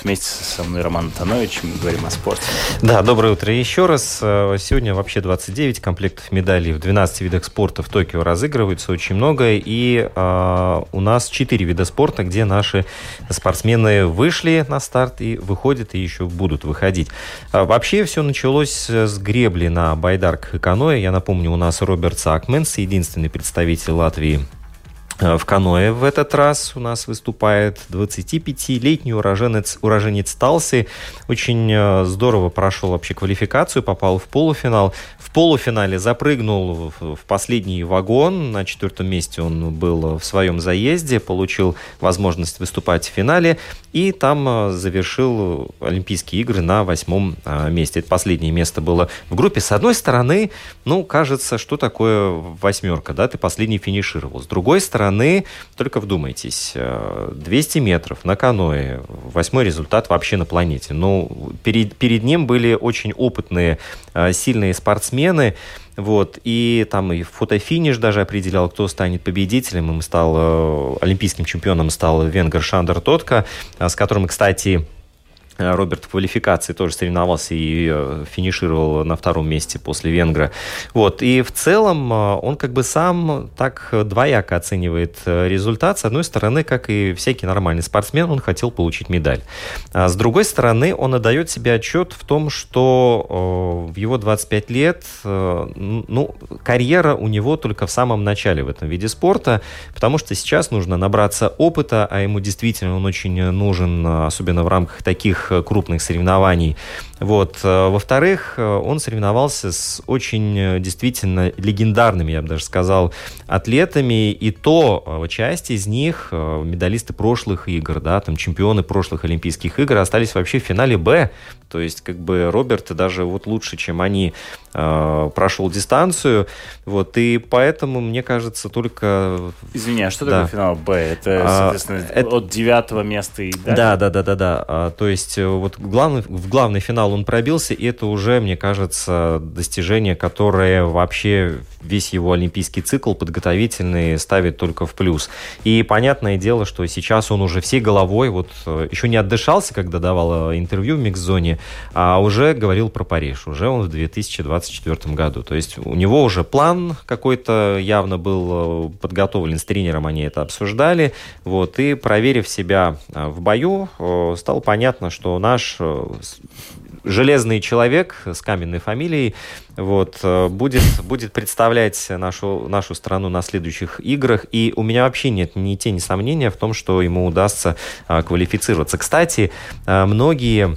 Вместе со мной Роман Антонович, мы говорим о спорте. Да, доброе утро еще раз. Сегодня вообще 29 комплектов медалей в 12 видах спорта в Токио разыгрывается, очень много. И у нас 4 вида спорта, где наши спортсмены вышли на старт и выходят, и еще будут выходить. Вообще все началось с гребли на байдарках и каноэ. Я напомню, у нас Роберт Сакменс, единственный представитель Латвии в каноэ в этот раз у нас выступает 25-летний уроженец Талсы. Очень здорово прошел вообще квалификацию, попал в полуфинал. В полуфинале запрыгнул в последний вагон. На 4-м месте он был в своем заезде, получил возможность выступать в финале. И там завершил Олимпийские игры на 8-м месте. Это последнее место было в группе. С одной стороны, кажется, что такое восьмерка, да, ты последний финишировал. С другой стороны, только вдумайтесь, 200 метров на каноэ, 8-й результат вообще на планете. Перед ним были очень опытные, сильные спортсмены. И там и фотофиниш даже определял, кто станет победителем. Олимпийским чемпионом стал венгр Шандор Тотка, с которым, кстати, Роберт в квалификации тоже соревновался и финишировал на 2-м месте после венгра. И в целом он сам так двояко оценивает результат. С одной стороны, как и всякий нормальный спортсмен, он хотел получить медаль. А с другой стороны, он отдает себе отчет в том, что в его 25 лет карьера у него только в самом начале в этом виде спорта, потому что сейчас нужно набраться опыта, а ему действительно он очень нужен, особенно в рамках таких крупных соревнований. Во-вторых, он соревновался с очень действительно легендарными, я бы даже сказал, атлетами, и то часть из них медалисты прошлых игр, да, там чемпионы прошлых Олимпийских игр остались вообще в финале «Б». То есть, Роберт даже лучше, чем они, прошел дистанцию. И поэтому, мне кажется, только... Извини, а что такое финал «Б»? Это, соответственно, от 9-го места и дальше? Да. То есть, в главный финал он пробился, и это уже, мне кажется, достижение, которое вообще весь его олимпийский цикл подготовительный ставит только в плюс. И понятное дело, что сейчас он уже всей головой, еще не отдышался, когда давал интервью в микс-зоне, а уже говорил про Париж. Уже он в 2024 году. То есть у него уже план какой-то явно был подготовлен с тренером, они это обсуждали. И проверив себя в бою, стало понятно, что наш железный человек с каменной фамилией будет представлять нашу страну на следующих играх. И у меня вообще нет ни тени сомнения в том, что ему удастся квалифицироваться. Кстати, многие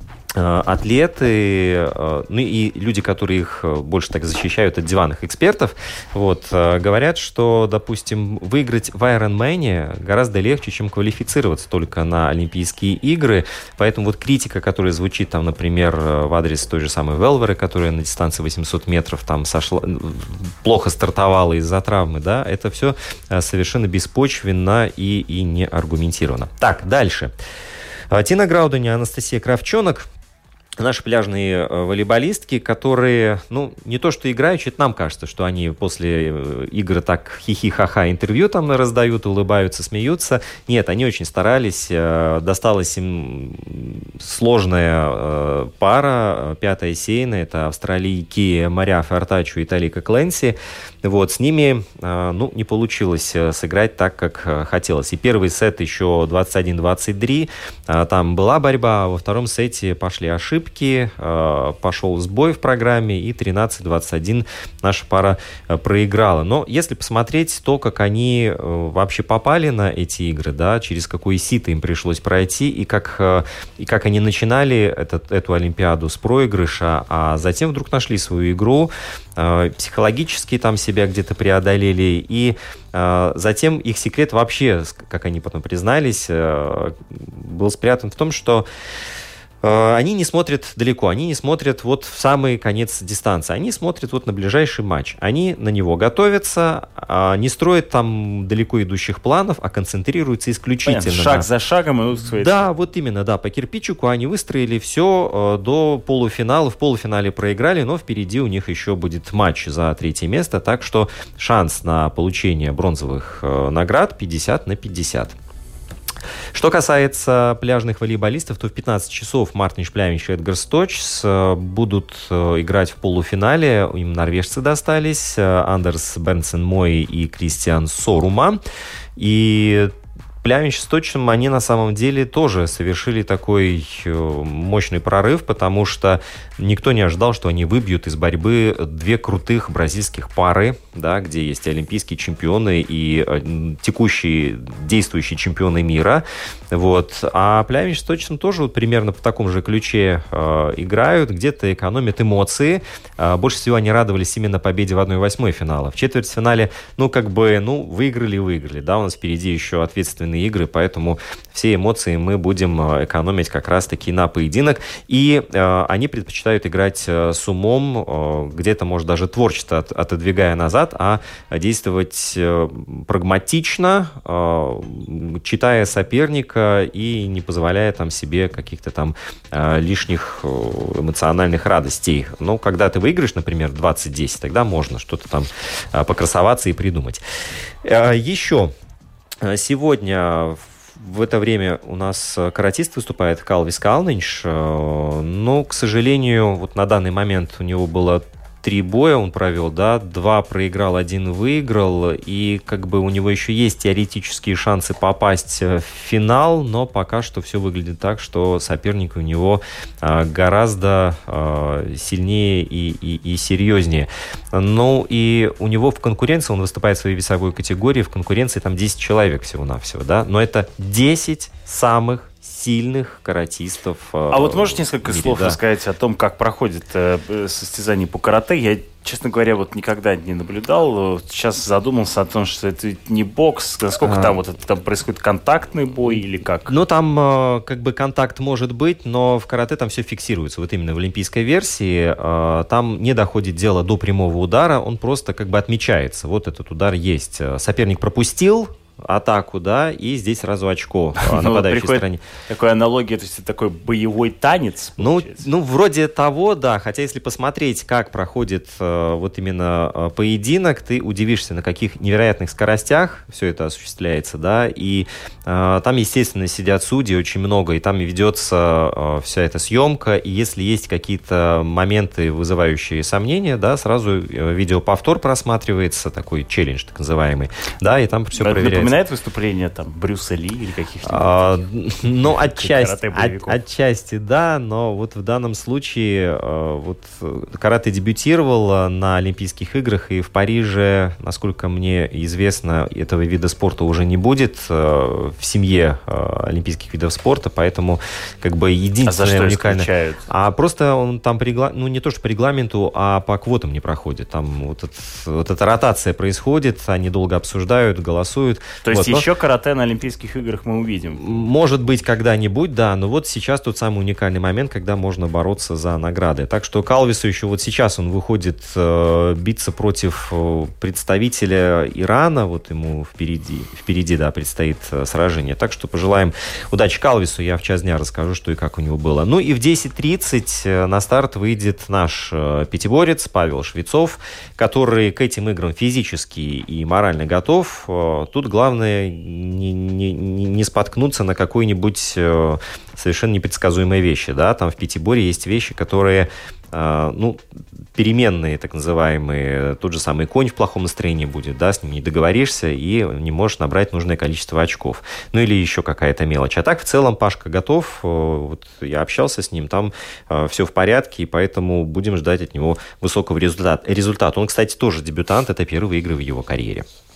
атлеты, и люди, которые их больше так защищают от диванных экспертов, говорят, что, допустим, выиграть в Ironman гораздо легче, чем квалифицироваться только на Олимпийские игры. Поэтому критика, которая звучит, например, в адрес той же самой Велверы, которая на дистанции 800 метров плохо стартовала из-за травмы, да, это все совершенно беспочвенно и не аргументировано. Так, дальше. Тина Граудани и Анастасия Кравчонок, наши пляжные волейболистки, которые, не то что играющие, это нам кажется, что они после игры так хихи-ха-ха интервью там раздают, улыбаются, смеются. Нет, они очень старались, досталась им сложная пара, 5-я сейна, это австралийки Мария Фортачу и Талика Кленси. С ними, не получилось сыграть так, как хотелось. И первый сет еще 21-23, там была борьба, а во втором сете пошли ошибки, пошел сбой в программе, и 13-21 наша пара проиграла. Но если посмотреть то, как они вообще попали на эти игры, да, через какое сито им пришлось пройти, и как они начинали эту Олимпиаду с проигрыша, а затем вдруг нашли свою игру, психологически там себя где-то преодолели, и затем их секрет вообще, как они потом признались, был спрятан в том, что они не смотрят далеко, они не смотрят в самый конец дистанции, они смотрят на ближайший матч, они на него готовятся, не строят там далеко идущих планов, а концентрируются исключительно. Понятно, шаг за шагом идут к своей цели. Именно, по кирпичику они выстроили все до полуфинала, в полуфинале проиграли, но впереди у них еще будет матч за 3-е место, так что шанс на получение бронзовых наград 50/50. Что касается пляжных волейболистов, то в 15 часов Мартинш Плявинч и Эдгар Сточс будут играть в полуфинале. Им норвежцы достались. Андерс Бернсен Мой и Кристиан Сорума. И Плявинч с Сточем, они на самом деле тоже совершили такой мощный прорыв, потому что никто не ожидал, что они выбьют из борьбы две крутых бразильских пары, да, где есть олимпийские чемпионы и текущие действующие чемпионы мира. Вот. А Плявинч с Сточем тоже вот примерно по такому же ключе играют, где-то экономят эмоции. Больше всего они радовались именно победе в 1/8 финала. В четвертьфинале, выиграли, да, у нас впереди еще ответственные игры, поэтому все эмоции мы будем экономить как раз-таки на поединок. И они предпочитают играть с умом, где-то, может, даже творчество отодвигая назад, а действовать прагматично, читая соперника и не позволяя там себе каких-то там лишних эмоциональных радостей. Но когда ты выиграешь, например, 20-10, тогда можно что-то там покрасоваться и придумать. Еще сегодня в это время у нас каратист выступает Калвис Калнинш, но, к сожалению, вот на данный момент у него было 3 боя он провел, да, 2 проиграл, 1 выиграл, и как бы у него еще есть теоретические шансы попасть в финал, но пока что все выглядит так, что соперник у него гораздо сильнее и серьезнее. Ну и у него в конкуренции, он выступает в своей весовой категории, в конкуренции там 10 человек всего-навсего, да, но это 10 самых сильных каратистов. А вот можешь несколько слов рассказать о том, как проходит состязание по карате? Я, честно говоря, вот никогда не наблюдал. Сейчас задумался о том, что это не бокс. Насколько там происходит контактный бой или как? Ну, там как бы контакт может быть, но в карате там все фиксируется. Вот именно в олимпийской версии там не доходит дело до прямого удара, он просто как бы отмечается. Вот этот удар есть. Соперник пропустил атаку, да, и здесь сразу очко нападающей стороне. Такая аналогия, то есть это такой боевой танец, получается? Ну, вроде того, да, хотя если посмотреть, как проходит вот именно поединок, ты удивишься, на каких невероятных скоростях все это осуществляется, да, и там, естественно, сидят судьи очень много, и там ведется вся эта съемка, и если есть какие-то моменты, вызывающие сомнения, да, сразу видеоповтор просматривается, такой челлендж так называемый, да, и там все проверяется. Напоминает выступление там Брюса Ли или каких-нибудь? Ну, отчасти, да, но вот в данном случае вот карате дебютировал на Олимпийских играх, и в Париже, насколько мне известно, этого вида спорта уже не будет в семье олимпийских видов спорта, поэтому как бы единственное уникальное. А просто он там не то что по регламенту, а по квотам не проходит. Там вот эта ротация происходит, они долго обсуждают, голосуют. То есть еще карате на Олимпийских играх мы увидим? Может быть, когда-нибудь, да. Но вот сейчас тот самый уникальный момент, когда можно бороться за награды. Так что Калвису еще вот сейчас он выходит биться против представителя Ирана. Вот ему впереди, да, предстоит сражение. Так что пожелаем удачи Калвису. Я в час дня расскажу, что и как у него было. Ну и в 10:30 на старт выйдет наш пятиборец Павел Швецов, который к этим играм физически и морально готов. Тут главное не споткнуться на какой-нибудь совершенно непредсказуемой вещи. Да? Там в пятиборье есть вещи, которые переменные, так называемые. Тот же самый конь в плохом настроении будет, да, с ним не договоришься и не можешь набрать нужное количество очков. Ну или еще какая-то мелочь. А так в целом Пашка готов. Вот я общался с ним, там все в порядке, и поэтому будем ждать от него высокого результата. Он, кстати, тоже дебютант, это первые игры в его карьере.